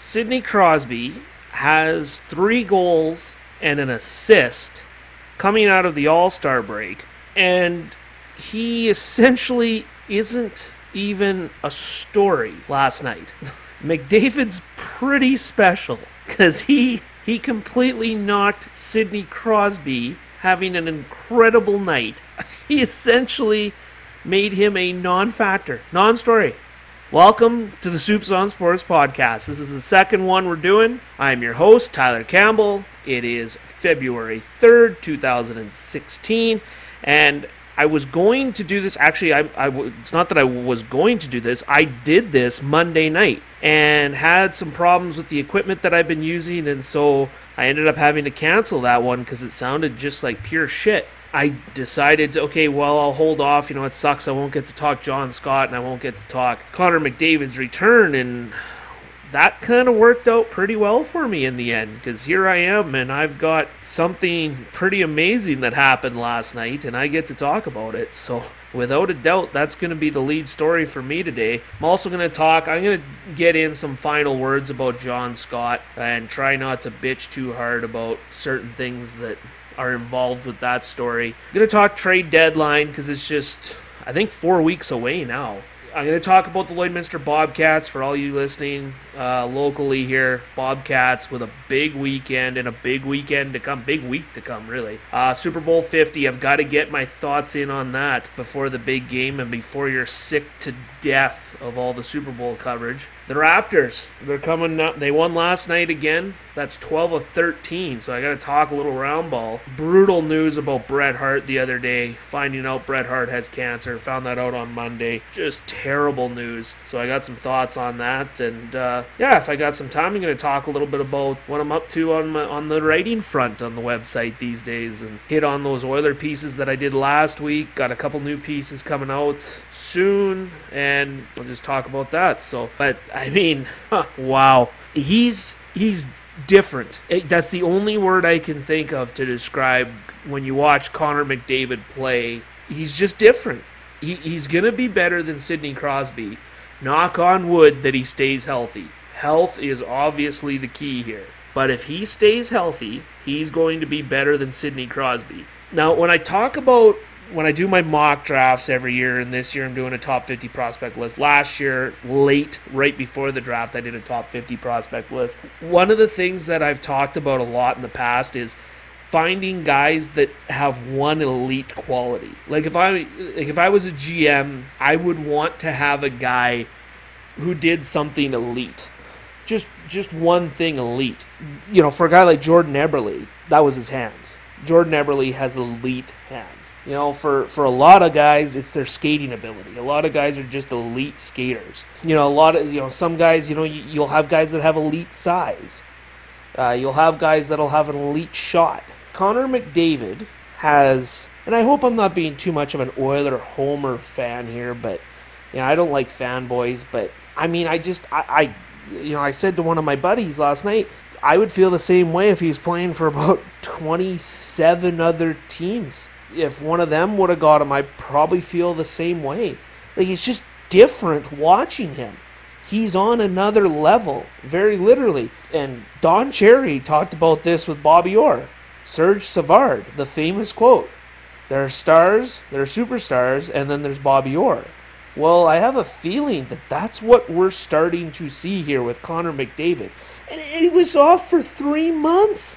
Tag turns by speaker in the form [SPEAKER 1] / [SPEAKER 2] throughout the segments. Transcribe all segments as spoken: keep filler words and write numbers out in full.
[SPEAKER 1] Sidney Crosby has three goals and an assist coming out of the All-Star break, and he essentially isn't even a story last night. McDavid's pretty special because he he completely knocked Sidney Crosby having an incredible night. He essentially made him a non-factor, non-story. Welcome to the Soups on Sports podcast. This is the second one we're doing. I'm your host, Tyler Campbell. It is February third, two thousand sixteen, and I was going to do this, actually, I, I, it's not that I was going to do this, I did this Monday night and had some problems with the equipment that I've been using, and so I ended up having to cancel that one because it sounded just like pure shit. I decided, okay, well, I'll hold off, you know, it sucks, I won't get to talk John Scott, and I won't get to talk Connor McDavid's return, and that kind of worked out pretty well for me in the end, because here I am, and I've got something pretty amazing that happened last night, and I get to talk about it. So without a doubt, that's going to be the lead story for me today. I'm also going to talk, I'm going to get in some final words about John Scott, and try not to bitch too hard about certain things that are involved with that story. I'm going to talk trade deadline, because it's just, I think, four weeks away now. I'm going to talk about the Lloydminster Bobcats for all you listening uh, locally here. Bobcats with a big weekend and a big weekend to come, big week to come, really. Uh, Super Bowl fifty, I've got to get my thoughts in on that before the big game and before you're sick to death of all the Super Bowl coverage. The Raptors, they're coming up. They won last night again. That's twelve of thirteen, so I got to talk a little round ball. Brutal news about Bret Hart the other day, finding out Bret Hart has cancer. Found that out on Monday. Just terrible news. So I got some thoughts on that, and uh, yeah, if I got some time, I'm going to talk a little bit about what I'm up to on my, on the writing front on the website these days, and hit on those Oiler pieces that I did last week. Got a couple new pieces coming out soon, and we'll just talk about that. So, but I mean, huh, wow, he's he's different. It, that's the only word I can think of to describe when you watch Connor McDavid play. He's just different. He, he's going to be better than Sidney Crosby. Knock on wood that he stays healthy. Health is obviously the key here. But if he stays healthy, he's going to be better than Sidney Crosby. Now, when I talk about, when I do my mock drafts every year, and this year I'm doing a top fifty prospect list. Last year, late, right before the draft, I did a top fifty prospect list. One of the things that I've talked about a lot in the past is finding guys that have one elite quality. Like if I like if I was a G M, I would want to have a guy who did something elite. Just just one thing elite. You know, for a guy like Jordan Eberle, that was his hands. Jordan Eberle has elite hands. You know, for, for a lot of guys, it's their skating ability. A lot of guys are just elite skaters. You know, a lot of, you know, some guys, you know, you, you'll have guys that have elite size. Uh, you'll have guys that'll have an elite shot. Connor McDavid has, and I hope I'm not being too much of an Oiler homer fan here, but, you know, I don't like fanboys, but, I mean, I just, I, I you know, I said to one of my buddies last night, I would feel the same way if he was playing for about twenty-seven other teams. If one of them would have got him, I'd probably feel the same way. Like, it's just different watching him. He's on another level, very literally. And Don Cherry talked about this with Bobby Orr. Serge Savard, the famous quote, there are stars, there are superstars, and then there's Bobby Orr. Well, I have a feeling that that's what we're starting to see here with Connor McDavid. And he was off for three months.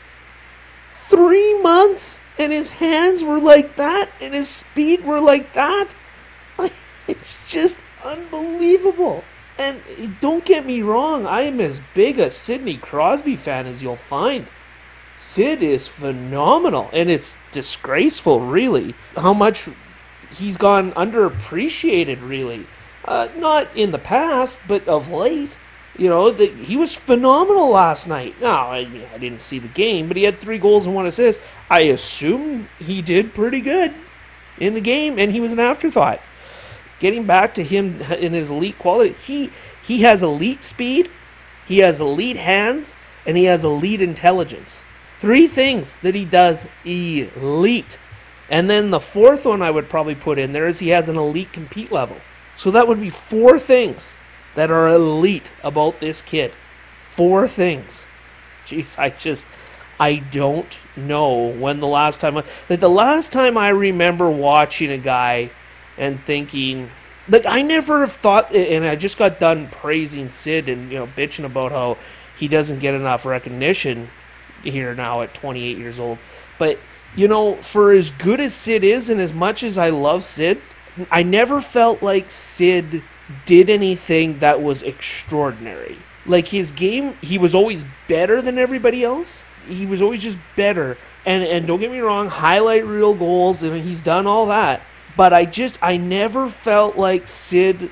[SPEAKER 1] Three months, and his hands were like that, and his speed were like that. It's just unbelievable. And don't get me wrong, I am as big a Sidney Crosby fan as you'll find. Sid is phenomenal, and it's disgraceful, really, how much he's gone underappreciated, really. Uh, not in the past, but of late. You know, the, he was phenomenal last night. Now, I, I didn't see the game, but he had three goals and one assist. I assume he did pretty good in the game, and he was an afterthought. Getting back to him in his elite quality, he he has elite speed, he has elite hands, and he has elite intelligence. Three things that he does elite. And then the fourth one I would probably put in there is he has an elite compete level. So that would be four things that are elite about this kid. Four things. Jeez, I just, I don't know when the last time, like the last time I remember watching a guy and thinking, like I never have thought, and I just got done praising Sid and, you know, bitching about how he doesn't get enough recognition here now at twenty-eight years old. But, you know, for as good as Sid is and as much as I love Sid, I never felt like Sid did anything that was extraordinary. Like his game, he was always better than everybody else. He was always just better. And and don't get me wrong, highlight reel goals, and he's done all that. But I just, I never felt like Sid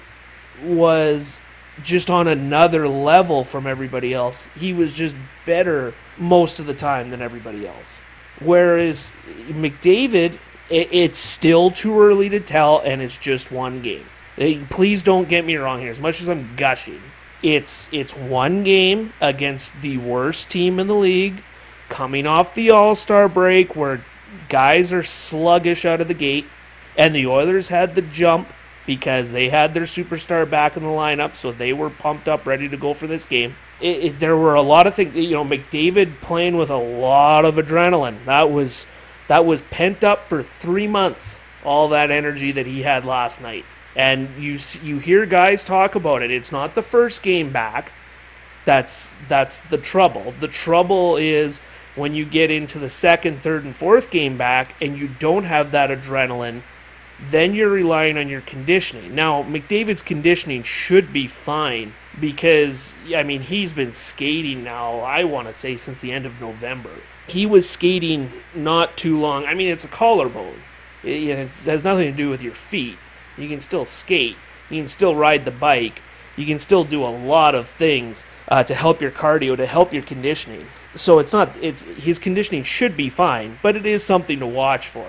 [SPEAKER 1] was just on another level from everybody else. He was just better most of the time than everybody else. Whereas McDavid, it, it's still too early to tell, and it's just one game. Please don't get me wrong here. As much as I'm gushing, it's it's one game against the worst team in the league, coming off the All-Star break where guys are sluggish out of the gate, and the Oilers had the jump because they had their superstar back in the lineup, so they were pumped up, ready to go for this game. It, it, there were a lot of things, you know, McDavid playing with a lot of adrenaline. That was that was pent up for three months, all that energy that he had last night. And you you hear guys talk about it. It's not the first game back. That's that's the trouble. The trouble is when you get into the second, third, and fourth game back and you don't have that adrenaline, then you're relying on your conditioning. Now, McDavid's conditioning should be fine because, I mean, he's been skating now, I want to say, since the end of November. He was skating not too long. I mean, it's a collarbone. It, it has nothing to do with your feet. You can still skate. You can still ride the bike. You can still do a lot of things uh, to help your cardio, to help your conditioning. So it's not. It's his conditioning should be fine, but it is something to watch for.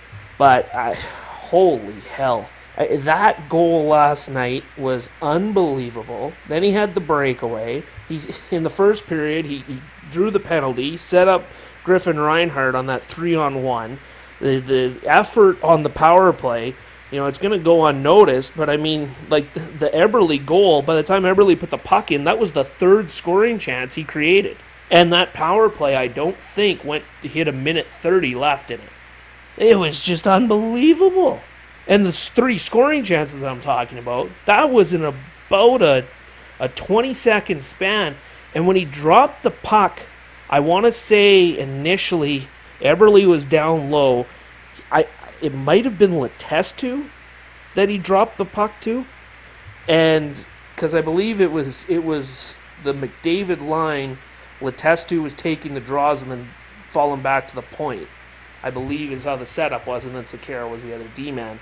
[SPEAKER 1] But I, holy hell, I, that goal last night was unbelievable. Then he had the breakaway. He's in the first period. He, he drew the penalty, set up Griffin Reinhart on that three on one. The the effort on the power play. You know, it's going to go unnoticed, but I mean, like the, the Eberle goal, by the time Eberle put the puck in, that was the third scoring chance he created. And that power play, I don't think, went hit a minute thirty left in it. It was just unbelievable. And the three scoring chances that I'm talking about, that was in about a, a twenty-second span. And when he dropped the puck, I want to say initially, Eberle was down low. I It might have been Letestu that he dropped the puck to, and because I believe it was it was the McDavid line, Letestu was taking the draws and then falling back to the point. I believe is how the setup was, and then Sekera was the other D-man.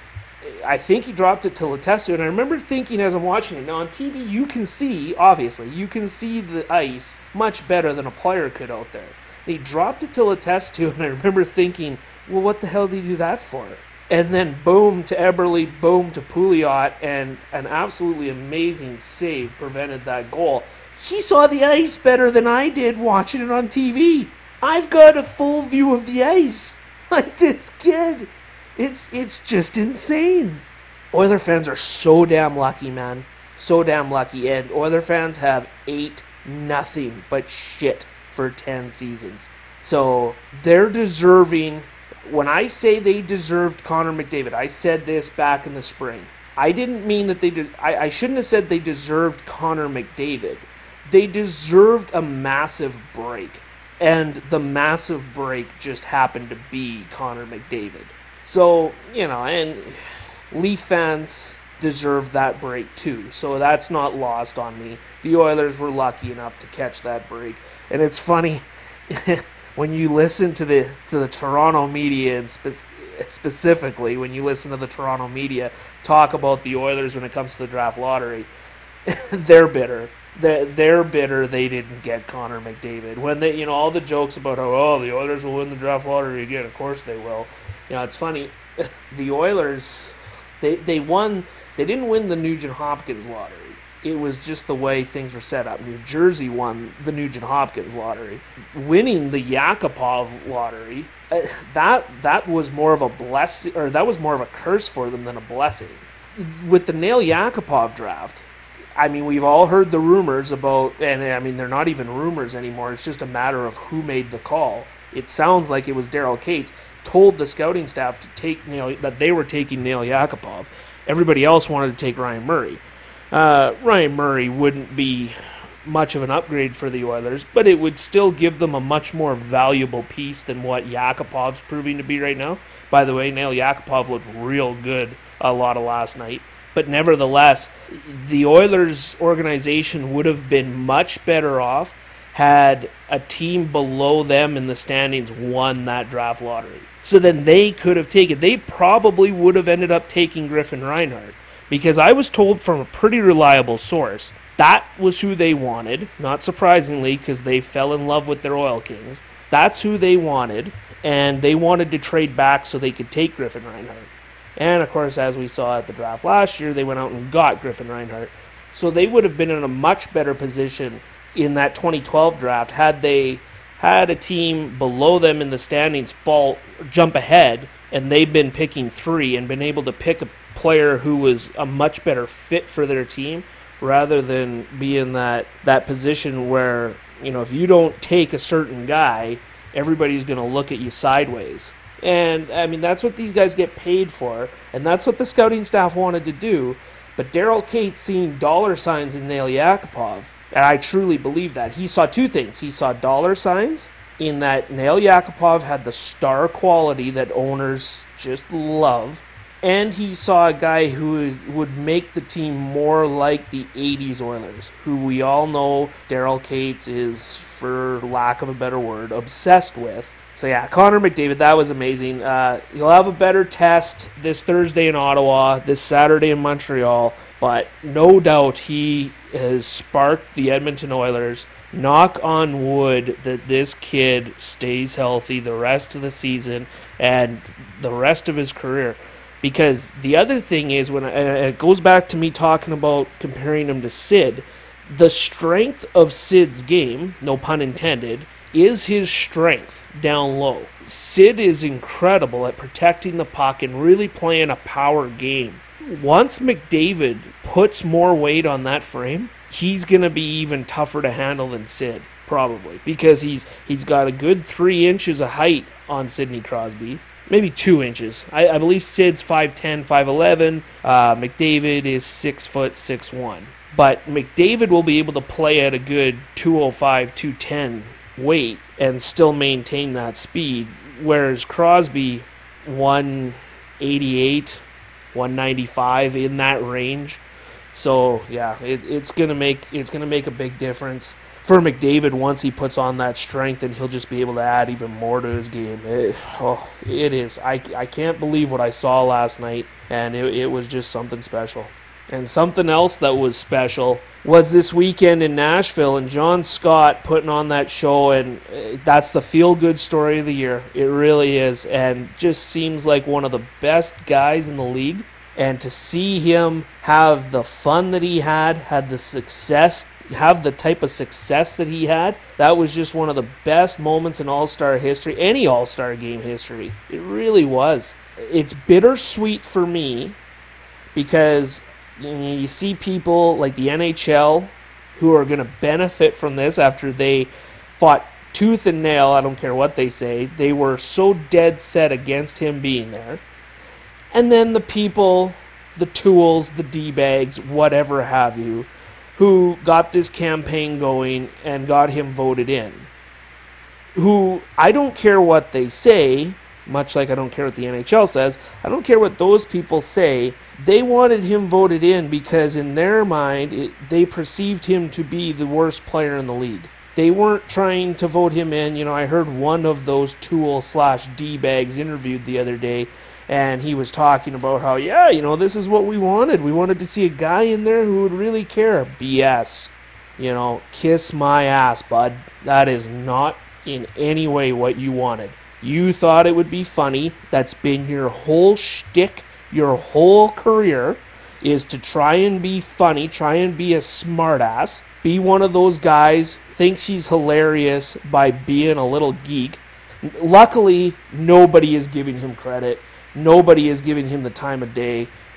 [SPEAKER 1] I think he dropped it to Letestu, and I remember thinking as I'm watching it, now on T V you can see, obviously, you can see the ice much better than a player could out there. And he dropped it to Letestu, and I remember thinking, well, what the hell did he do that for? And then boom to Eberle, boom to Pouliot, and an absolutely amazing save prevented that goal. He saw the ice better than I did watching it on T V. I've got a full view of the ice. Like this kid. It's it's just insane. Oiler fans are so damn lucky, man. So damn lucky. And Oiler fans have ate nothing but shit for ten seasons. So they're deserving. When I say they deserved Connor McDavid, I said this back in the spring. I didn't mean that they did. I, I shouldn't have said they deserved Connor McDavid. They deserved a massive break. And the massive break just happened to be Connor McDavid. So, you know, and Leaf fans deserve that break too. So that's not lost on me. The Oilers were lucky enough to catch that break. And it's funny, when you listen to the to the Toronto media, and spe- specifically when you listen to the Toronto media talk about the Oilers when it comes to the draft lottery, they're bitter. They're, they're bitter they didn't get Connor McDavid. When they, you know, all the jokes about how, oh, the Oilers will win the draft lottery again. Of course they will. You know, it's funny. The Oilers, they they won. They didn't win the Nugent-Hopkins lottery. It was just the way things were set up. New Jersey won the Nugent-Hopkins lottery. Winning the Yakupov lottery, uh, that that was more of a blessing, or that was more of a curse for them than a blessing. With the Nail Yakupov draft, I mean, we've all heard the rumors about, and I mean, they're not even rumors anymore. It's just a matter of who made the call. It sounds like it was Daryl Cates told the scouting staff to take Nail, that they were taking Nail Yakupov. Everybody else wanted to take Ryan Murray. Uh, Ryan Murray wouldn't be much of an upgrade for the Oilers, but it would still give them a much more valuable piece than what Yakupov's proving to be right now. By the way, Nail Yakupov looked real good a lot of last night. But nevertheless, the Oilers organization would have been much better off had a team below them in the standings won that draft lottery. So then they could have taken, they probably would have ended up taking Griffin Reinhart. Because I was told from a pretty reliable source, that was who they wanted. Not surprisingly, because they fell in love with their Oil Kings. That's who they wanted, and they wanted to trade back so they could take Griffin Reinhart. And, of course, as we saw at the draft last year, they went out and got Griffin Reinhart. So they would have been in a much better position in that twenty twelve draft had they had a team below them in the standings fall, jump ahead, and they've been picking three and been able to pick a player who was a much better fit for their team rather than be in that, that position where, you know, if you don't take a certain guy, everybody's going to look at you sideways. And, I mean, that's what these guys get paid for, and that's what the scouting staff wanted to do. But Daryl Cates seeing dollar signs in Nail Yakupov, and I truly believe that. He saw two things. He saw dollar signs in that Nail Yakupov had the star quality that owners just love, and he saw a guy who would make the team more like the eighties Oilers, who we all know Daryl Cates is, for lack of a better word, obsessed with. So yeah, Connor McDavid, that was amazing. Uh, he'll have a better test this Thursday in Ottawa, this Saturday in Montreal, but no doubt he has sparked the Edmonton Oilers. Knock on wood that this kid stays healthy the rest of the season and the rest of his career. Because the other thing is, when and it goes back to me talking about comparing him to Sid, the strength of Sid's game, no pun intended, is his strength down low. Sid is incredible at protecting the puck and really playing a power game. Once McDavid puts more weight on that frame, he's going to be even tougher to handle than Sid, probably, because he's he's got a good three inches of height on Sidney Crosby. Maybe two inches. I, I believe Sid's five ten, five eleven. Uh, McDavid is six foot, six one. But McDavid will be able to play at a good two oh five, two ten weight and still maintain that speed, whereas Crosby, one eighty-eight, one ninety-five, in that range. So yeah, it, it's gonna make it's gonna make a big difference for McDavid once he puts on that strength, and he'll just be able to add even more to his game. It, oh, it is. I, I can't believe what I saw last night, and it, it was just something special. And something else that was special was this weekend in Nashville, and John Scott putting on that show, and that's the feel-good story of the year. It really is, and just seems like one of the best guys in the league. And to see him have the fun that he had, had the success, have the type of success that he had, that was just one of the best moments in All-Star history, any All-Star game history. It really was. It's bittersweet for me because you know, you see people like the N H L who are going to benefit from this after they fought tooth and nail, I don't care what they say, they were so dead set against him being there. And then the people, the tools, the D-bags, whatever have you, who got this campaign going and got him voted in. Who, I don't care what they say, much like I don't care what the N H L says, I don't care what those people say, they wanted him voted in because in their mind, it, they perceived him to be the worst player in the league. They weren't trying to vote him in. You know, I heard one of those tool slash D-bags interviewed the other day, and he was talking about how, yeah, you know, this is what we wanted. We wanted to see a guy in there who would really care. B S. You know, kiss my ass, bud. That is not in any way what you wanted. You thought it would be funny. That's been your whole shtick, your whole career, is to try and be funny, try and be a smartass, be one of those guys, thinks he's hilarious by being a little geek. Luckily, nobody is giving him credit. Nobody is giving him the time of day.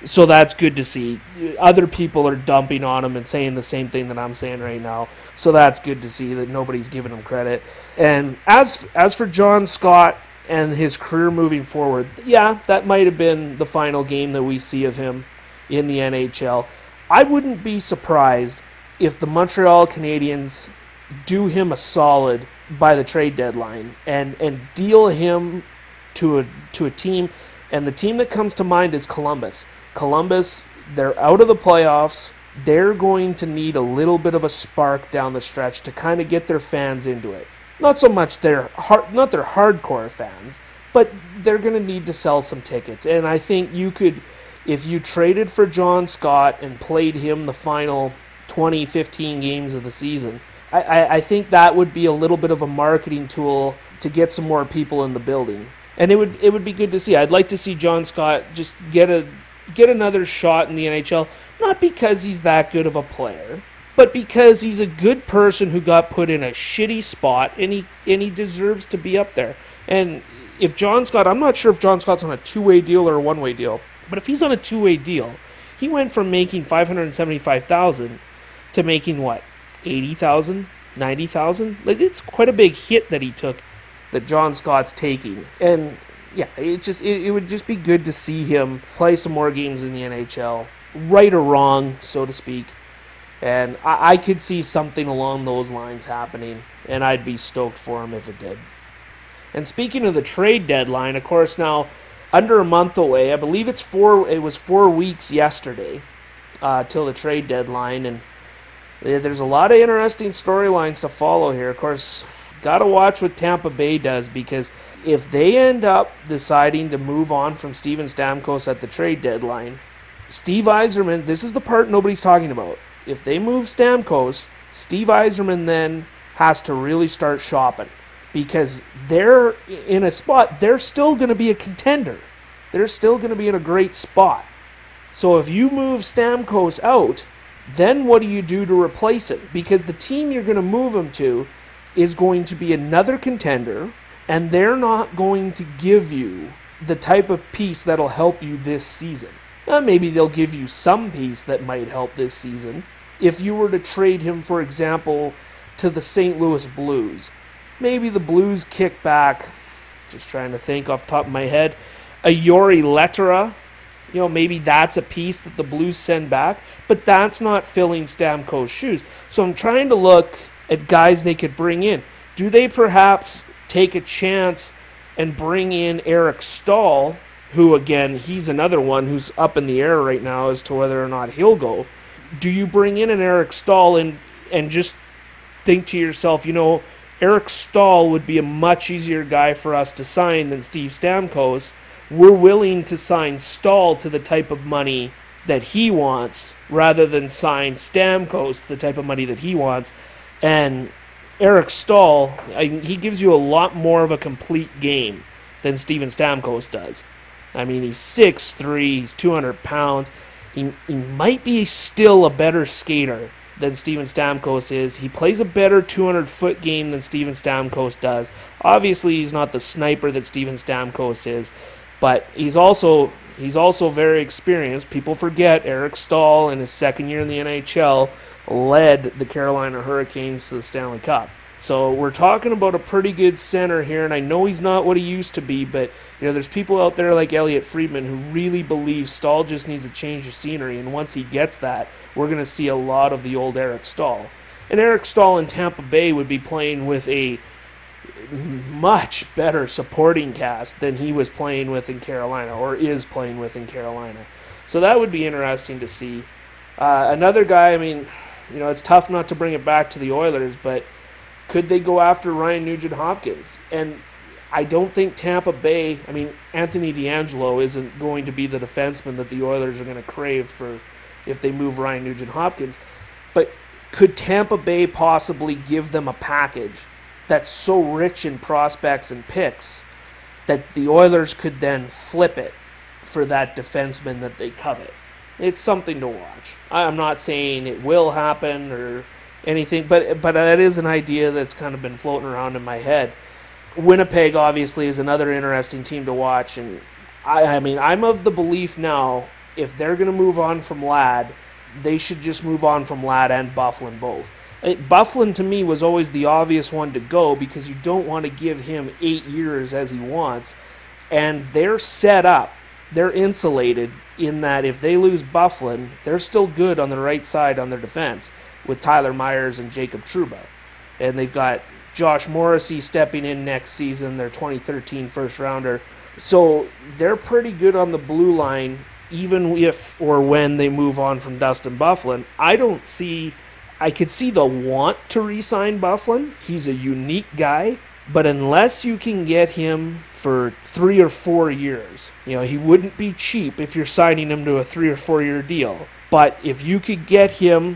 [SPEAKER 1] So that's good to see. Other people are dumping on him and saying the same thing that I'm saying right now. So that's good to see that nobody's giving him credit. And as as for John Scott and his career moving forward, yeah, that might have been the final game that we see of him in the N H L. I wouldn't be surprised if the Montreal Canadiens do him a solid by the trade deadline and, and deal him to a to a team. And the team that comes to mind is Columbus. Columbus, they're out of the playoffs. They're going to need a little bit of a spark down the stretch to kind of get their fans into it. Not so much their hard, not their hardcore fans, but they're going to need to sell some tickets. And I think you could, if you traded for John Scott and played him the final twenty, fifteen games of the season, I, I, I think that would be a little bit of a marketing tool to get some more people in the building. And it would it would be good to see. I'd like to see John Scott just get a get another shot in the N H L, not because he's that good of a player, but because he's a good person who got put in a shitty spot, and he and he deserves to be up there. And if John Scott, I'm not sure if John Scott's on a two-way deal or a one-way deal, but if he's on a two-way deal, he went from making five hundred seventy-five thousand dollars to making what, eighty thousand dollars, ninety thousand dollars? Like, it's quite a big hit that he took, that John Scott's taking. And yeah, it just it, it would just be good to see him play some more games in the N H L, right or wrong, so to speak. And I, I could see something along those lines happening, and I'd be stoked for him if it did. And speaking of the trade deadline, of course, now under a month away, I believe it's four. It was four weeks yesterday uh, till the trade deadline, and there's a lot of interesting storylines to follow here. Of course, got to watch what Tampa Bay does, because if they end up deciding to move on from Steven Stamkos at the trade deadline, Steve Yzerman, this is the part nobody's talking about. If they move Stamkos, Steve Yzerman then has to really start shopping, because they're in a spot, they're still going to be a contender. They're still going to be in a great spot. So if you move Stamkos out, then what do you do to replace him? Because the team you're going to move him to is going to be another contender, and they're not going to give you the type of piece that'll help you this season. Uh, maybe they'll give you some piece that might help this season. If you were to trade him, for example, to the Saint Louis Blues, maybe the Blues kick back, just trying to think off the top of my head, a Yori Lettera. You know, maybe that's a piece that the Blues send back, but that's not filling Stamkos' shoes. So I'm trying to look at guys they could bring in. Do they perhaps take a chance and bring in Eric Staal, who, again, he's another one who's up in the air right now as to whether or not he'll go? Do you bring in an Eric Staal and, and just think to yourself, you know, Eric Staal would be a much easier guy for us to sign than Steve Stamkos. We're willing to sign Staal to the type of money that he wants rather than sign Stamkos to the type of money that he wants. And Eric Staal, I, he gives you a lot more of a complete game than Steven Stamkos does. I mean, he's six three, he's two hundred pounds. He, he might be still a better skater than Steven Stamkos is. He plays a better two hundred foot game than Steven Stamkos does. Obviously, he's not the sniper that Steven Stamkos is, but he's also he's also very experienced. People forget Eric Staal, in his second year in the N H L, led the Carolina Hurricanes to the Stanley Cup. So we're talking about a pretty good center here, and I know he's not what he used to be, but you know, there's people out there like Elliot Friedman who really believe Staal just needs a change of scenery, and once he gets that, we're going to see a lot of the old Eric Staal. And Eric Staal in Tampa Bay would be playing with a much better supporting cast than he was playing with in Carolina, or is playing with in Carolina. So that would be interesting to see. Uh, another guy, I mean, you know, it's tough not to bring it back to the Oilers, but could they go after Ryan Nugent-Hopkins? And I don't think Tampa Bay, I mean, Anthony DeAngelo isn't going to be the defenseman that the Oilers are going to crave for if they move Ryan Nugent-Hopkins. But could Tampa Bay possibly give them a package that's so rich in prospects and picks that the Oilers could then flip it for that defenseman that they covet? It's something to watch. I'm not saying it will happen or anything, but but that is an idea that's kind of been floating around in my head. Winnipeg obviously is another interesting team to watch, and I, I mean I'm of the belief now if they're going to move on from Ladd, they should just move on from Ladd and Byfuglien both. It, Byfuglien to me was always the obvious one to go because you don't want to give him eight years as he wants. And they're set up, they're insulated in that if they lose Byfuglien, they're still good on the right side on their defense with Tyler Myers and Jacob Trouba. And they've got Josh Morrissey stepping in next season, their twenty thirteen first rounder. So they're pretty good on the blue line, even if or when they move on from Dustin Byfuglien. I don't see, I could see the want to re-sign Byfuglien. He's a unique guy, but unless you can get him for three or four years, you know, he wouldn't be cheap if you're signing him to a three or four year deal. But if you could get him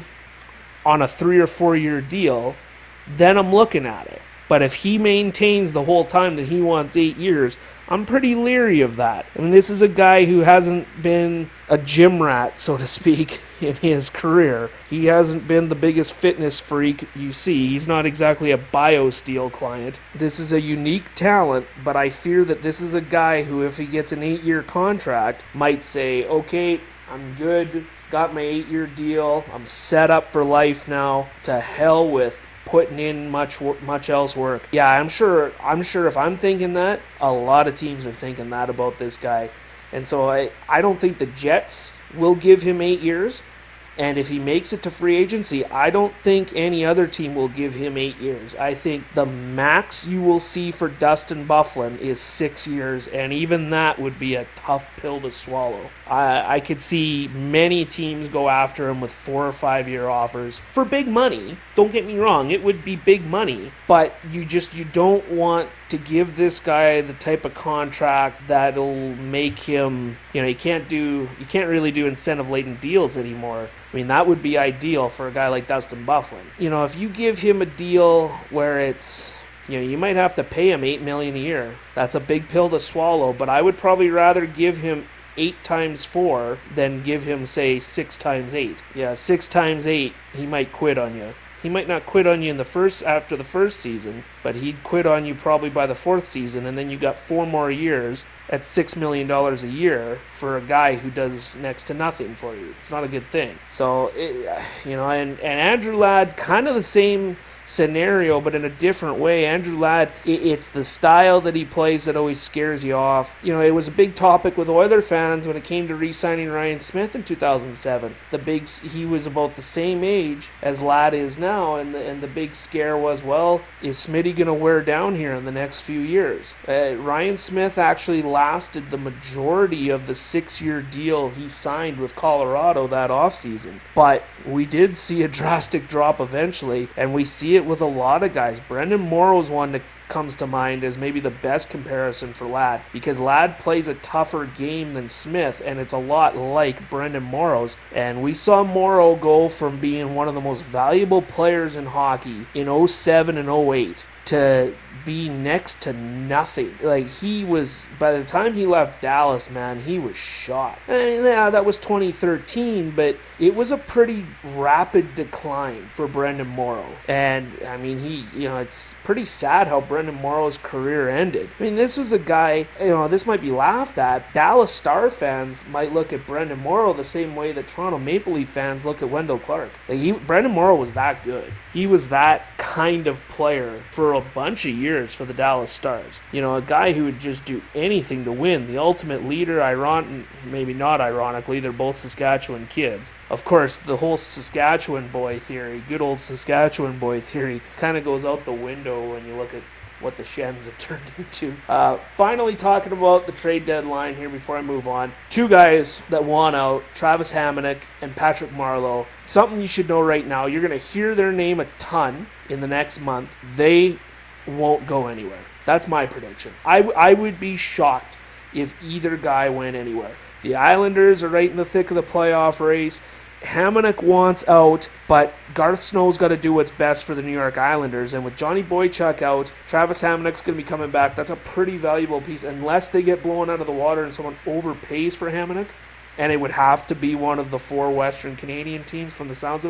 [SPEAKER 1] on a three or four year deal, then I'm looking at it. But if he maintains the whole time that he wants eight years, I'm pretty leery of that. I mean, this is a guy who hasn't been a gym rat, so to speak, in his career. He hasn't been the biggest fitness freak you see. He's not exactly a BioSteel client. This is a unique talent, but I fear that this is a guy who, if he gets an eight-year contract, might say, okay, I'm good, got my eight-year deal, I'm set up for life now, to hell with putting in much much else work. Yeah, I'm sure I'm sure if I'm thinking that, a lot of teams are thinking that about this guy. And so I, I don't think the Jets will give him eight years. And if he makes it to free agency, I don't think any other team will give him eight years. I think the max you will see for Dustin Byfuglien is six years, and even that would be a tough pill to swallow. I, I could see many teams go after him with four or five year offers for big money. Don't get me wrong, it would be big money, but you just you don't want to give this guy the type of contract that'll make him, you know, you can't do, you can't really do incentive-laden deals anymore. I mean, that would be ideal for a guy like Dustin Byfuglien. You know, if you give him a deal where it's, you know, you might have to pay him eight million dollars a year. That's a big pill to swallow, but I would probably rather give him eight times four than give him, say, six times eight. Yeah, six times eight, he might quit on you. He might not quit on you in the first after the first season, but he'd quit on you probably by the fourth season, and then you got four more years at six million dollars a year for a guy who does next to nothing for you. It's not a good thing. So, it, you know, and, and Andrew Ladd, kind of the same scenario, but in a different way. Andrew Ladd, it's the style that he plays that always scares you off. You know, it was a big topic with Oiler fans when it came to re-signing Ryan Smith in two thousand seven. The big, he was about the same age as Ladd is now, and the, and the big scare was, well, is Smitty going to wear down here in the next few years? Uh, Ryan Smith actually lasted the majority of the six-year deal he signed with Colorado that offseason, but we did see a drastic drop eventually, and we see it with a lot of guys. Brendan Morrow's one that comes to mind as maybe the best comparison for Ladd, because Ladd plays a tougher game than Smith, and it's a lot like Brendan Morrow's. And we saw Morrow go from being one of the most valuable players in hockey in oh seven and oh eight to be next to nothing. Like, he was, by the time he left Dallas, man, he was shot. And yeah, that was twenty thirteen, but it was a pretty rapid decline for Brendan Morrow. And, I mean, he, you know, it's pretty sad how Brendan Morrow's career ended. I mean, this was a guy, you know, this might be laughed at. Dallas Star fans might look at Brendan Morrow the same way that Toronto Maple Leaf fans look at Wendell Clark. Like, he, Brendan Morrow was that good. He was that kind of player for a bunch of years for the Dallas Stars. You know, a guy who would just do anything to win. The ultimate leader, iron- maybe not ironically, they're both Saskatchewan kids. Of course, the whole Saskatchewan boy theory, good old Saskatchewan boy theory, kind of goes out the window when you look at what the Shens have turned into. Uh, finally, talking about the trade deadline here before I move on. Two guys that want out, Travis Hamonic and Patrick Marleau. Something you should know right now, you're going to hear their name a ton in the next month. They won't go anywhere. That's my prediction. I, w- I would be shocked if either guy went anywhere. The Islanders are right in the thick of the playoff race. Hamonic wants out, but Garth Snow's got to do what's best for the New York Islanders. And with Johnny Boychuk out, Travis Hamonic's going to be coming back. That's a pretty valuable piece, unless they get blown out of the water and someone overpays for Hamonic. And it would have to be one of the four Western Canadian teams from the sounds of it.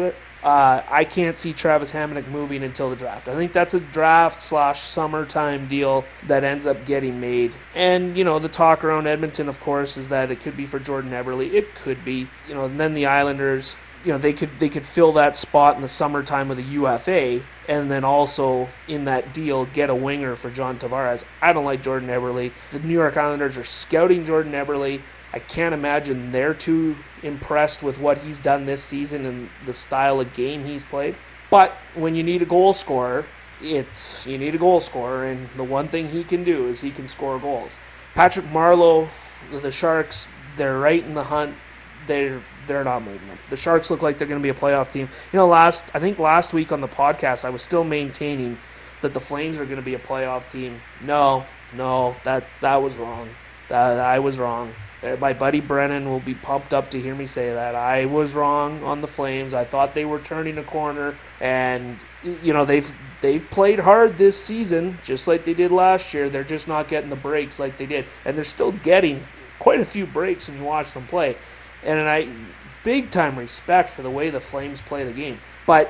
[SPEAKER 1] Uh, I can't see Travis Hamonic moving until the draft. I think that's a draft slash summertime deal that ends up getting made. And, you know, the talk around Edmonton, of course, is that it could be for Jordan Eberle. It could be. You know, and then the Islanders, you know, they could they could fill that spot in the summertime with a U F A, and then also in that deal get a winger for John Tavares. I don't like Jordan Eberle. The New York Islanders are scouting Jordan Eberle. I can't imagine they're too impressed with what he's done this season and the style of game he's played. But when you need a goal scorer, it's you need a goal scorer, and the one thing he can do is he can score goals. Patrick Marleau, the Sharks, they're right in the hunt. They're they're not moving them. The Sharks look like they're going to be a playoff team. You know, last I think last week on the podcast, I was still maintaining that the Flames are going to be a playoff team. No, no, that that was wrong. That I was wrong. My buddy Brennan will be pumped up to hear me say that. I was wrong on the Flames. I thought they were turning a corner, and you know they've they've played hard this season, just like they did last year. They're just not getting the breaks like they did, and they're still getting quite a few breaks when you watch them play. And I big time respect for the way the Flames play the game, but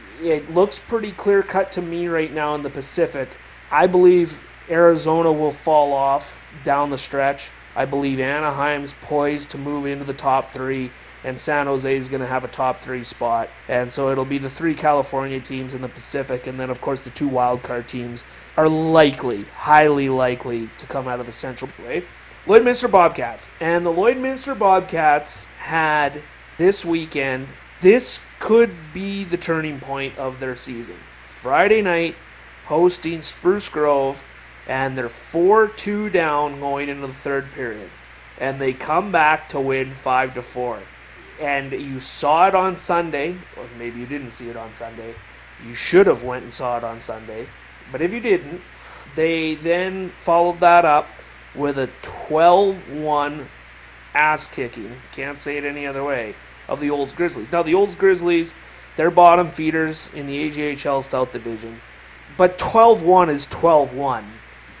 [SPEAKER 1] it looks pretty clear cut to me right now in the Pacific. I believe Arizona will fall off down the stretch. I believe Anaheim's poised to move into the top three, and San Jose is going to have a top three spot. And so it'll be the three California teams in the Pacific, and then, of course, the two wildcard teams are likely, highly likely, to come out of the Central. Right? Lloydminster Bobcats. And the Lloydminster Bobcats had this weekend, this could be the turning point of their season. Friday night, hosting Spruce Grove, and they're four two down going into the third period. And they come back to win five to four. And you saw it on Sunday, or maybe you didn't see it on Sunday. You should have went and saw it on Sunday. But if you didn't, they then followed that up with a twelve one ass-kicking, can't say it any other way, of the Olds Grizzlies. Now, the Olds Grizzlies, they're bottom feeders in the A J H L South Division. But twelve one is twelve one.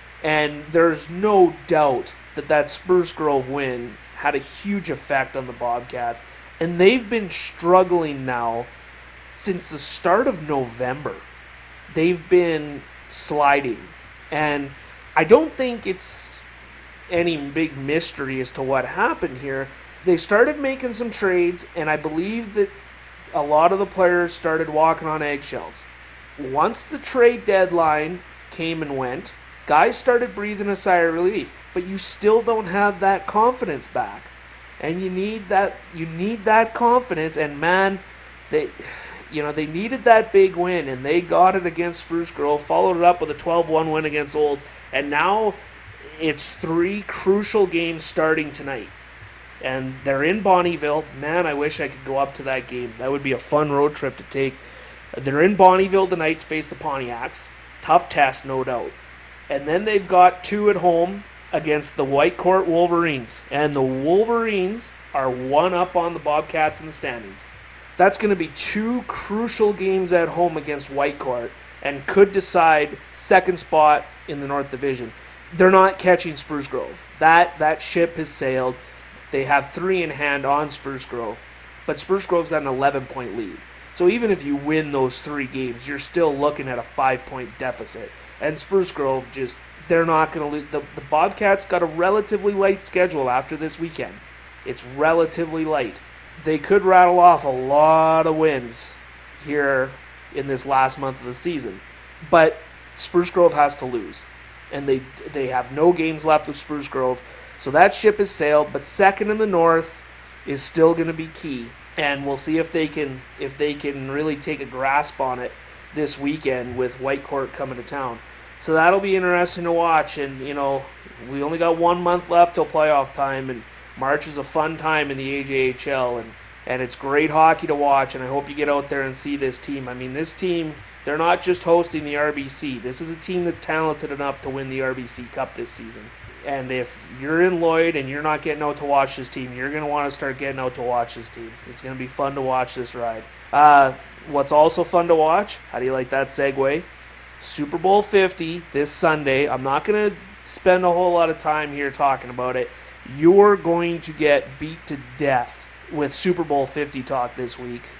[SPEAKER 1] And there's no doubt that that Spruce Grove win had a huge effect on the Bobcats. And they've been struggling now since the start of November. They've been sliding. And I don't think it's any big mystery as to what happened here. They started making some trades, and I believe that a lot of the players started walking on eggshells. Once the trade deadline came and went, guys started breathing a sigh of relief, but you still don't have that confidence back, and you need that. You need that confidence. And man, they, you know, they needed that big win, and they got it against Spruce Grove. Followed it up with a twelve one win against Olds, and now it's three crucial games starting tonight, and they're in Bonnyville. Man, I wish I could go up to that game. That would be a fun road trip to take. They're in Bonnyville tonight to face the Pontiacs. Tough test, no doubt. And then they've got two at home against the Whitecourt Wolverines. And the Wolverines are one up on the Bobcats in the standings. That's going to be two crucial games at home against Whitecourt and could decide second spot in the North Division. They're not catching Spruce Grove. That that ship has sailed. They have three in hand on Spruce Grove. But Spruce Grove's got an eleven-point lead. So even if you win those three games, you're still looking at a five-point deficit. And Spruce Grove just, they're not going to lose. The, the Bobcats got a relatively light schedule after this weekend. It's relatively light. They could rattle off a lot of wins here in this last month of the season. But Spruce Grove has to lose. And they they have no games left with Spruce Grove. So that ship has sailed. But second in the North is still going to be key. And we'll see if they can if they can really take a grasp on it this weekend with Whitecourt coming to town. So that'll be interesting to watch. And, you know, we only got one month left till playoff time, and March is a fun time in the A J H L, and, and it's great hockey to watch, and I hope you get out there and see this team. I mean, this team, they're not just hosting the R B C. This is a team that's talented enough to win the R B C Cup this season. And if you're in Lloyd and you're not getting out to watch this team, you're going to want to start getting out to watch this team. It's going to be fun to watch this ride. Uh, what's also fun to watch, how do you like that segue? Super Bowl fifty this Sunday. I'm not going to spend a whole lot of time here talking about it. You're going to get beat to death with Super Bowl fifty talk this week.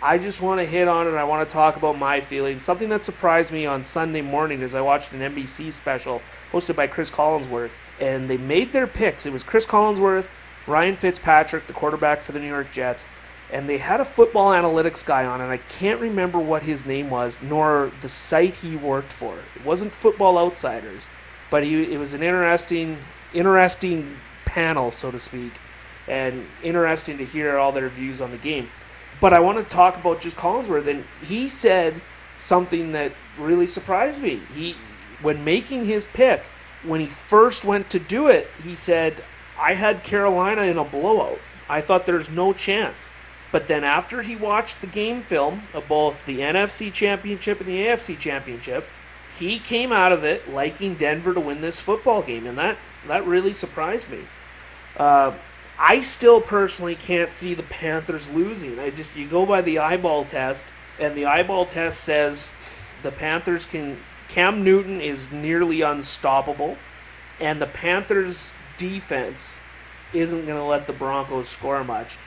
[SPEAKER 1] I just want to hit on it. I want to talk about my feelings. Something that surprised me on Sunday morning is I watched an N B C special hosted by Chris Collinsworth, and they made their picks. It was Chris Collinsworth, Ryan Fitzpatrick, the quarterback for the New York Jets, and they had a football analytics guy on, and I can't remember what his name was, nor the site he worked for. It wasn't Football Outsiders, but he, it was an interesting, interesting panel, so to speak, and interesting to hear all their views on the game. But I want to talk about just Collinsworth, and he said something that really surprised me. He, when making his pick, when he first went to do it, he said, I had Carolina in a blowout. I thought there's no chance. But then after he watched the game film of both the N F C Championship and the A F C Championship, he came out of it liking Denver to win this football game, and that, that really surprised me. Uh, I still personally can't see the Panthers losing. I just, you go by the eyeball test, and the eyeball test says the Panthers can, Cam Newton is nearly unstoppable, and the Panthers defense isn't going to let the Broncos score much.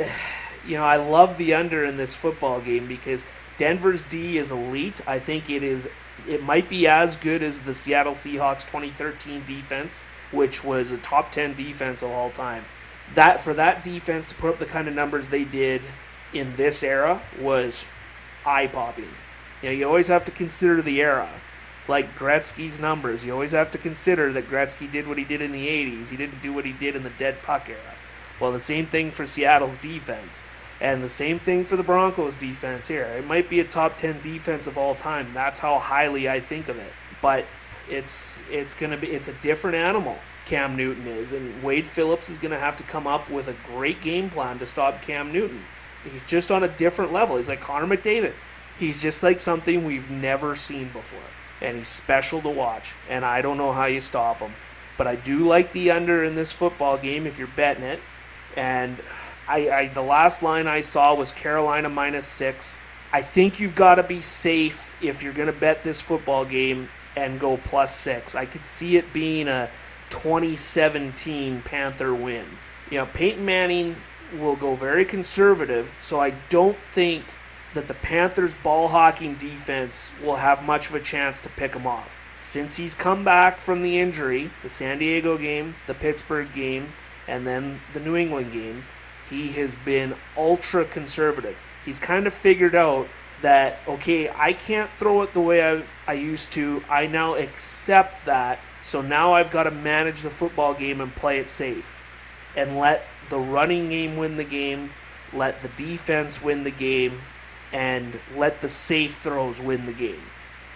[SPEAKER 1] You know, I love the under in this football game because Denver's D is elite. I think it is, it might be as good as the Seattle Seahawks twenty thirteen defense, which was a top ten defense of all time. That for that defense to put up the kind of numbers they did in this era was eye-popping. You know, you always have to consider the era. It's like Gretzky's numbers. You always have to consider that Gretzky did what he did in the eighties. He didn't do what he did in the dead puck era. Well, the same thing for Seattle's defense. And the same thing for the Broncos defense here. It might be a top ten defense of all time. That's how highly I think of it. But it's it's gonna be it's a different animal. Cam Newton is, and Wade Phillips is going to have to come up with a great game plan to stop Cam Newton. He's just on a different level. He's like Connor McDavid. He's just like something we've never seen before, and he's special to watch, and I don't know how you stop him. But I do like the under in this football game if you're betting it, and I, I the last line I saw was Carolina minus six. I think you've got to be safe if you're going to bet this football game and go plus six. I could see it being a twenty seventeen Panther win. You know, Peyton Manning will go very conservative, so I don't think that the Panthers' ball-hawking defense will have much of a chance to pick him off. Since he's come back from the injury, the San Diego game, the Pittsburgh game, and then the New England game, he has been ultra-conservative. He's kind of figured out that, okay, I can't throw it the way I, I used to. I now accept that. So now I've got to manage the football game and play it safe. And let the running game win the game, let the defense win the game, and let the safe throws win the game.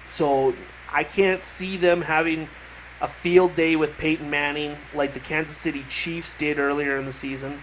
[SPEAKER 1] So I can't see them having a field day with Peyton Manning like the Kansas City Chiefs did earlier in the season.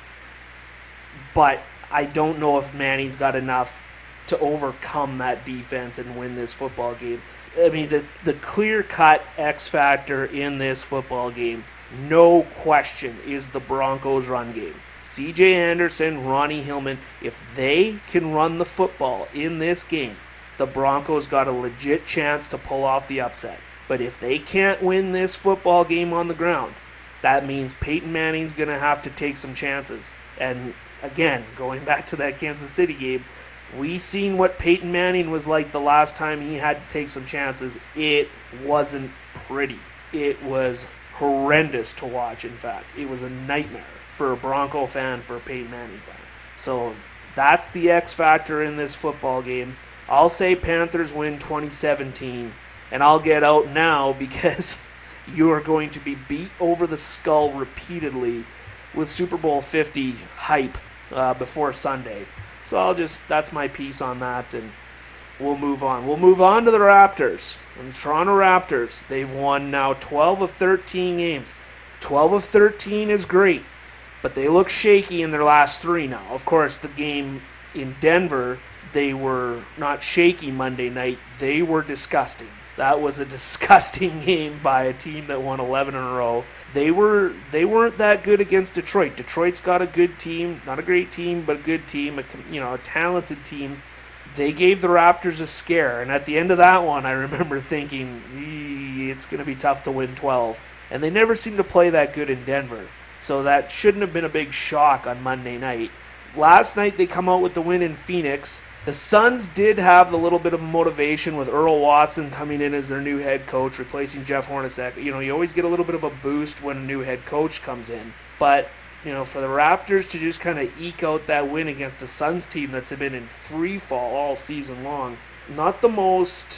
[SPEAKER 1] But I don't know if Manning's got enough to overcome that defense and win this football game. I mean, the, the clear-cut X factor in this football game, no question, is the Broncos' run game. C J Anderson, Ronnie Hillman, if they can run the football in this game, the Broncos got a legit chance to pull off the upset. But if they can't win this football game on the ground, that means Peyton Manning's going to have to take some chances. And again, going back to that Kansas City game, we seen what Peyton Manning was like the last time he had to take some chances. It wasn't pretty. It was horrendous to watch, in fact. It was a nightmare for a Bronco fan, for a Peyton Manning fan. So that's the X factor in this football game. I'll say Panthers win twenty seventeen, and I'll get out now because you are going to be beat over the skull repeatedly with Super Bowl fifty hype uh, before Sunday. So I'll just, that's my piece on that, and we'll move on. We'll move on to the Raptors. And the Toronto Raptors, they've won now twelve of thirteen games. twelve of thirteen is great, but they look shaky in their last three now. Of course, the game in Denver, they were not shaky Monday night. They were disgusting. That was a disgusting game by a team that won eleven in a row. They were they weren't that good against Detroit. Detroit's got a good team, not a great team, but a good team, a, you know, a talented team. They gave the Raptors a scare, and at the end of that one, I remember thinking, it's going to be tough to win twelve. And they never seemed to play that good in Denver, so that shouldn't have been a big shock on Monday night. Last night, they come out with the win in Phoenix. The Suns did have a little bit of motivation with Earl Watson coming in as their new head coach, replacing Jeff Hornacek. You know, you always get a little bit of a boost when a new head coach comes in. But, you know, for the Raptors to just kind of eke out that win against a Suns team that's been in free fall all season long, not the most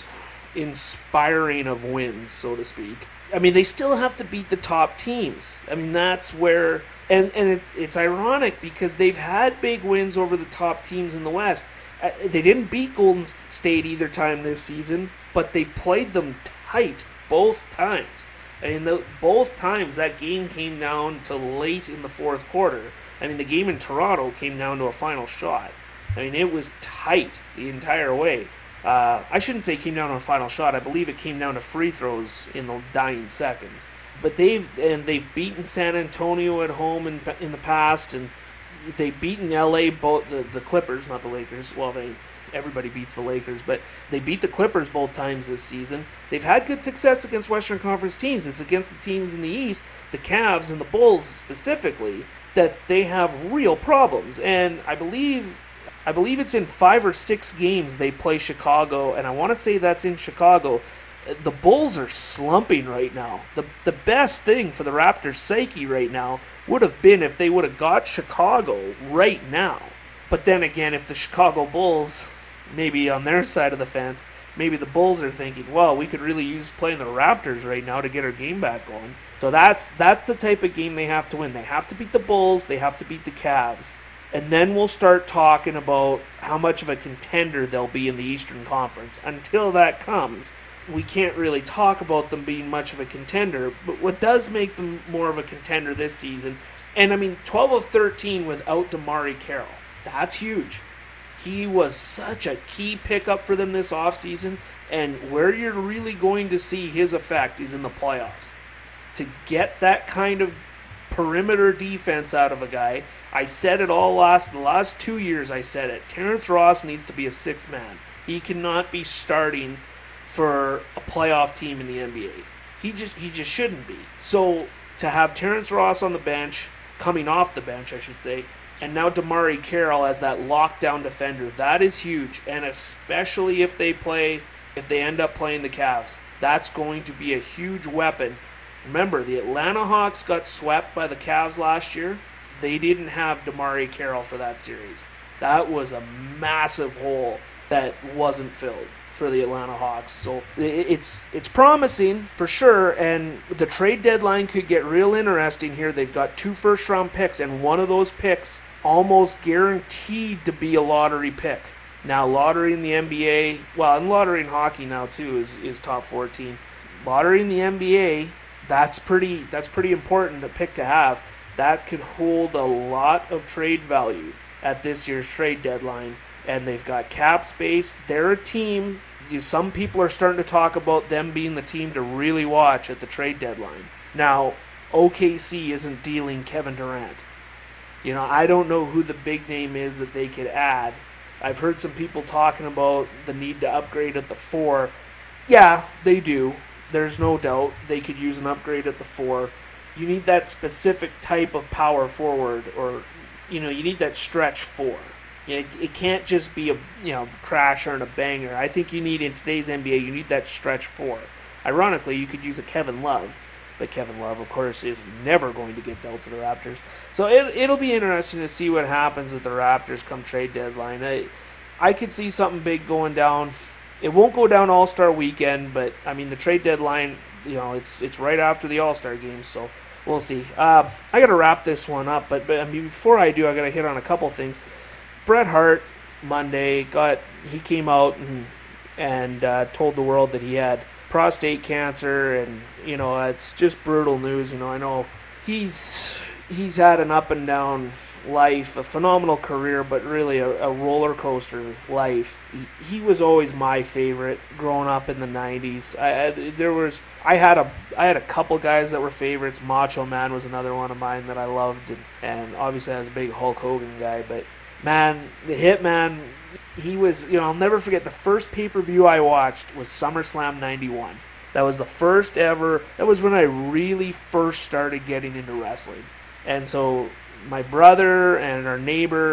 [SPEAKER 1] inspiring of wins, so to speak. I mean, they still have to beat the top teams. I mean, that's where... And, and it, it's ironic because they've had big wins over the top teams in the West. Uh, they didn't beat Golden State either time this season, but they played them tight both times. I mean, the, both times that game came down to late in the fourth quarter. I mean, the game in Toronto came down to a final shot. I mean, it was tight the entire way. Uh, I shouldn't say it came down to a final shot. I believe it came down to free throws in the dying seconds. But they've and they've beaten San Antonio at home in in the past, and they've beaten L A, both the, the Clippers, not the Lakers. Well, they everybody beats the Lakers, but they beat the Clippers both times this season. They've had good success against Western Conference teams. It's against the teams in the East, the Cavs and the Bulls specifically, that they have real problems. And I believe I believe it's in five or six games they play Chicago, and I want to say that's in Chicago. The Bulls are slumping right now. The the best thing for the Raptors' psyche right now would have been if they would have got Chicago right now. But then again, if the Chicago Bulls, maybe on their side of the fence, maybe the Bulls are thinking, well, we could really use playing the Raptors right now to get our game back going. So that's that's the type of game they have to win. They have to beat the Bulls. They have to beat the Cavs. And then we'll start talking about how much of a contender they'll be in the Eastern Conference. Until that comes, we can't really talk about them being much of a contender, but what does make them more of a contender this season, and I mean, twelve of thirteen without DeMarre Carroll, that's huge. He was such a key pickup for them this offseason, and where you're really going to see his effect is in the playoffs. To get that kind of perimeter defense out of a guy, I said it all last, the last two years I said it, Terrence Ross needs to be a sixth man. He cannot be starting for a playoff team in the N B A. He just he just shouldn't be. So to have Terrence Ross on the bench, coming off the bench, I should say, and now DeMarre Carroll as that lockdown defender, that is huge. And especially if they play, if they end up playing the Cavs, that's going to be a huge weapon. Remember, the Atlanta Hawks got swept by the Cavs last year. They didn't have DeMarre Carroll for that series. That was a massive hole that wasn't filled for the Atlanta Hawks. So it's it's promising for sure, and the trade deadline could get real interesting here. They've got two first round picks, and one of those picks almost guaranteed to be a lottery pick. Now, lottery in the N B A, well, and lottery in hockey now too is, is top fourteen. Lottery in the N B A, that's pretty that's pretty important a pick to have. That could hold a lot of trade value at this year's trade deadline. And they've got cap space. They're a team. You, some people are starting to talk about them being the team to really watch at the trade deadline. Now, O K C isn't dealing Kevin Durant. You know, I don't know who the big name is that they could add. I've heard some people talking about the need to upgrade at the four. Yeah, they do. There's no doubt they could use an upgrade at the four. You need that specific type of power forward, or, you know, you need that stretch four. It, it can't just be a you know crasher and a banger. I think you need, in today's N B A, you need that stretch four. Ironically, you could use a Kevin Love, but Kevin Love, of course, is never going to get dealt to the Raptors. So it, it'll be interesting to see what happens with the Raptors come trade deadline. I, I could see something big going down. It won't go down All-Star weekend, but, I mean, the trade deadline, you know, it's it's right after the All-Star game, so we'll see. Uh, I got to wrap this one up, but, but I mean, before I do, I got to hit on a couple things. Bret Hart Monday got he came out and and uh, told the world that he had prostate cancer, and you know it's just brutal news. You know I know he's he's had an up and down life, a phenomenal career, but really a, a roller coaster life. He, he was always my favorite growing up in the nineties. I, I there was I had a I had a couple guys that were favorites. Macho Man was another one of mine that I loved, and, and obviously I was a big Hulk Hogan guy, but. Man, the Hitman, he was, you know, I'll never forget the first pay-per-view I watched was SummerSlam ninety-one. That was the first ever, that was when I really first started getting into wrestling. And so my brother and our neighbor,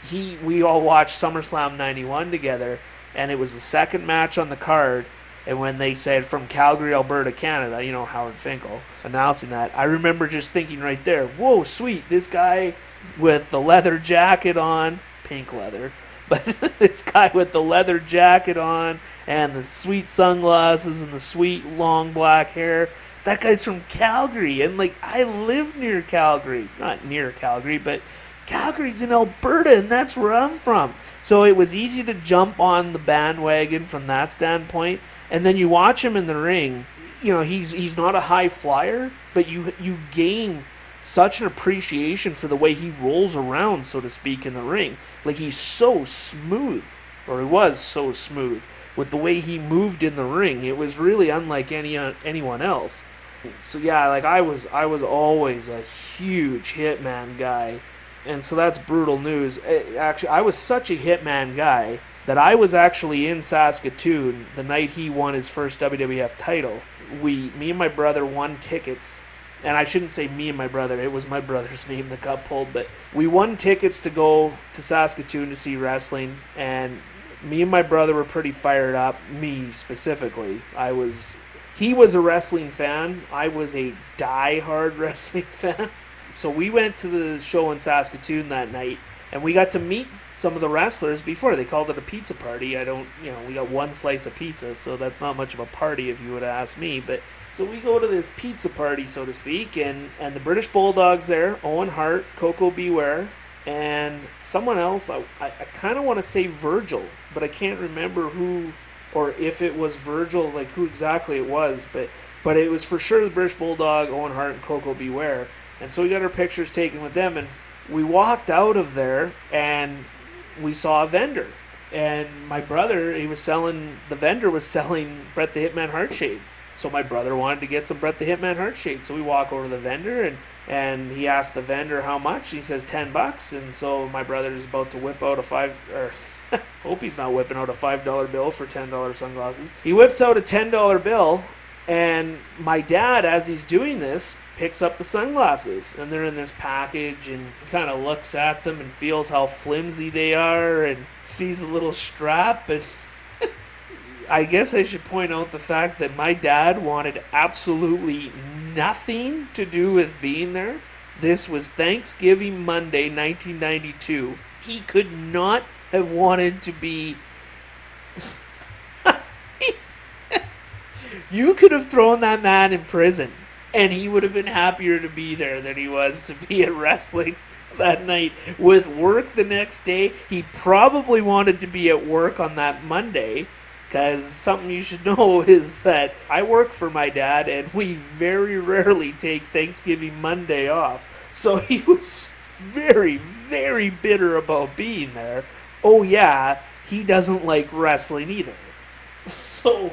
[SPEAKER 1] he we all watched SummerSlam ninety-one together, and it was the second match on the card. And when they said from Calgary, Alberta, Canada, you know, Howard Finkel announcing that, I remember just thinking right there, whoa, sweet, this guy with the leather jacket on, pink leather, but this guy with the leather jacket on and the sweet sunglasses and the sweet long black hair, that guy's from Calgary. And, like, I live near Calgary. Not near Calgary, but Calgary's in Alberta, and that's where I'm from. So it was easy to jump on the bandwagon from that standpoint. And then you watch him in the ring, you know, he's he's not a high flyer, but you you gain such an appreciation for the way he rolls around, so to speak, in the ring. Like, he's so smooth, or he was so smooth, with the way he moved in the ring. It was really unlike any uh, anyone else. So yeah, like I was I was always a huge Hitman guy. And so that's brutal news. Actually, I was such a Hitman guy that I was actually in Saskatoon the night he won his first W W F title. We, me and my brother won tickets, and I shouldn't say me and my brother, it was my brother's name that got pulled, but we won tickets to go to Saskatoon to see wrestling, and me and my brother were pretty fired up, me specifically. I was, he was a wrestling fan, I was a die-hard wrestling fan. So we went to the show in Saskatoon that night, and we got to meet some of the wrestlers before. They called it a pizza party. I don't, you know, we got one slice of pizza, so that's not much of a party if you would ask me. But so we go to this pizza party, so to speak, and, and the British Bulldogs there, Owen Hart, Coco Beware, and someone else. I, I, I kind of want to say Virgil, but I can't remember who, or if it was Virgil, like who exactly it was. But, but it was for sure the British Bulldog, Owen Hart, and Coco Beware. And so we got our pictures taken with them, and we walked out of there, and we saw a vendor. And my brother, he was selling, the vendor was selling Bret the Hitman Hart shades. So my brother wanted to get some Bret the Hitman Hart shades. So we walk over to the vendor, and, and he asked the vendor how much. He says ten bucks. And so my brother is about to whip out a five, or hope he's not whipping out a five dollar bill for ten dollar sunglasses. He whips out a ten dollar bill, and my dad, as he's doing this, picks up the sunglasses, and they're in this package, and kind of looks at them and feels how flimsy they are, and sees a little strap. And I guess I should point out the fact that my dad wanted absolutely nothing to do with being there. This was Thanksgiving Monday, nineteen ninety-two. He could not have wanted to be... You could have thrown that man in prison, and he would have been happier to be there than he was to be at wrestling that night. With work the next day, he probably wanted to be at work on that Monday, because something you should know is that I work for my dad, and we very rarely take Thanksgiving Monday off. So he was very, very bitter about being there. Oh yeah, he doesn't like wrestling either. So...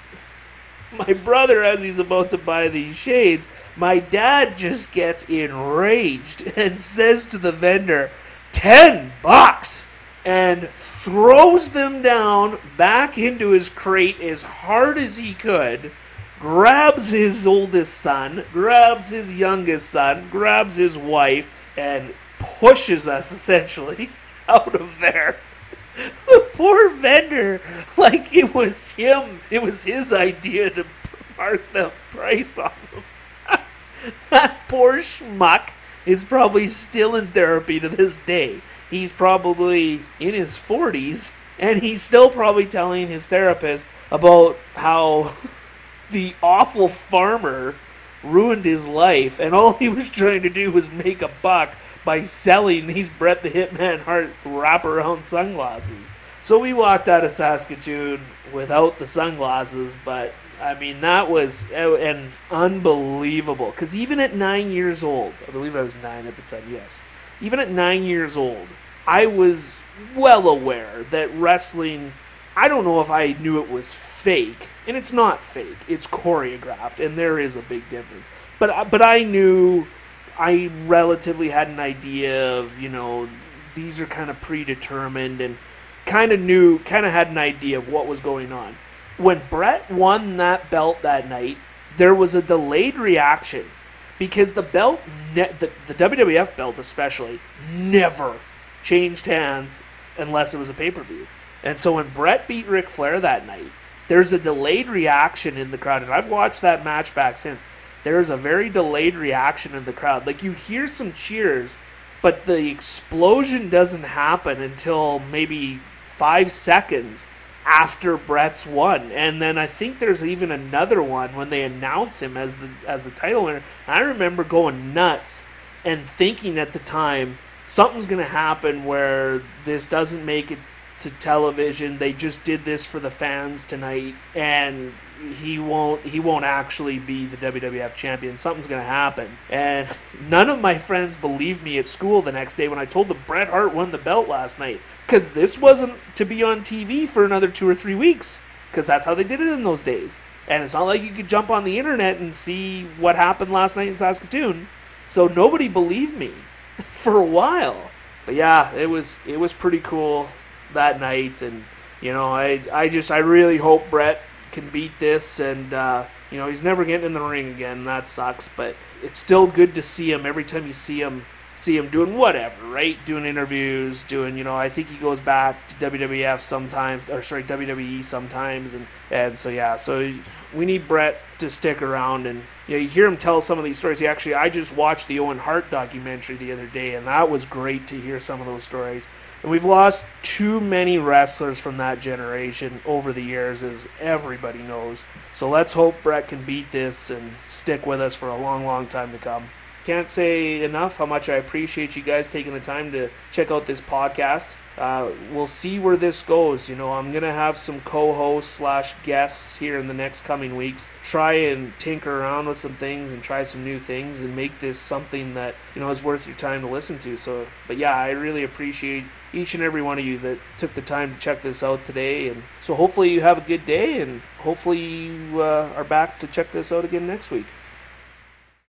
[SPEAKER 1] my brother, as he's about to buy these shades, my dad just gets enraged and says to the vendor, ten bucks, and throws them down back into his crate as hard as he could, grabs his oldest son, grabs his youngest son, grabs his wife, and pushes us essentially out of there. The poor vendor, like it was him, it was his idea to mark the price on them. That poor schmuck is probably still in therapy to this day. He's probably in his forties, and he's still probably telling his therapist about how the awful farmer ruined his life, and all he was trying to do was make a buck by selling these Bret the Hitman Hart wraparound sunglasses. So we walked out of Saskatoon without the sunglasses, but I mean, that was an unbelievable, because even at nine years old, I believe I was nine at the time, yes, even at nine years old, I was well aware that wrestling, I don't know if I knew it was fake, and it's not fake, it's choreographed, and there is a big difference, but but I knew, I relatively had an idea of, you know, these are kind of predetermined, and kind of knew, kind of had an idea of what was going on. When Bret won that belt that night, there was a delayed reaction, because the belt, ne- the, the W W F belt especially, never, changed hands unless it was a pay-per-view. And so when Bret beat Ric Flair that night, there's a delayed reaction in the crowd. And I've watched that match back since. There's a very delayed reaction in the crowd. Like, you hear some cheers, but the explosion doesn't happen until maybe five seconds after Bret's won. And then I think there's even another one when they announce him as the as the title winner. And I remember going nuts and thinking at the time, something's going to happen where this doesn't make it to television. They just did this for the fans tonight, and he won't he won't actually be the W W F champion. Something's going to happen. And none of my friends believed me at school the next day when I told them Bret Hart won the belt last night, because this wasn't to be on T V for another two or three weeks, because that's how they did it in those days. And it's not like you could jump on the internet and see what happened last night in Saskatoon. So nobody believed me for a while. But yeah, it was it was pretty cool that night. And you know, I I just I really hope Bret can beat this, and uh, you know, he's never getting in the ring again. That sucks, but it's still good to see him every time you see him see him doing whatever, right? Doing interviews, doing, you know, I think he goes back to W W F sometimes, or sorry, W W E sometimes, and and so yeah, so we need Bret to stick around. And you know, you hear him tell some of these stories. He actually, I just watched the Owen Hart documentary the other day, and that was great to hear some of those stories. And we've lost too many wrestlers from that generation over the years, as everybody knows. So let's hope Bret can beat this and stick with us for a long, long time to come. Can't say enough how much I appreciate you guys taking the time to check out this podcast. Uh, we'll see where this goes. You know, I'm going to have some co-hosts slash guests here in the next coming weeks. Try and tinker around with some things and try some new things and make this something that, you know, is worth your time to listen to. So, but yeah, I really appreciate each and every one of you that took the time to check this out today. And so hopefully you have a good day, and hopefully you uh, are back to check this out again next week.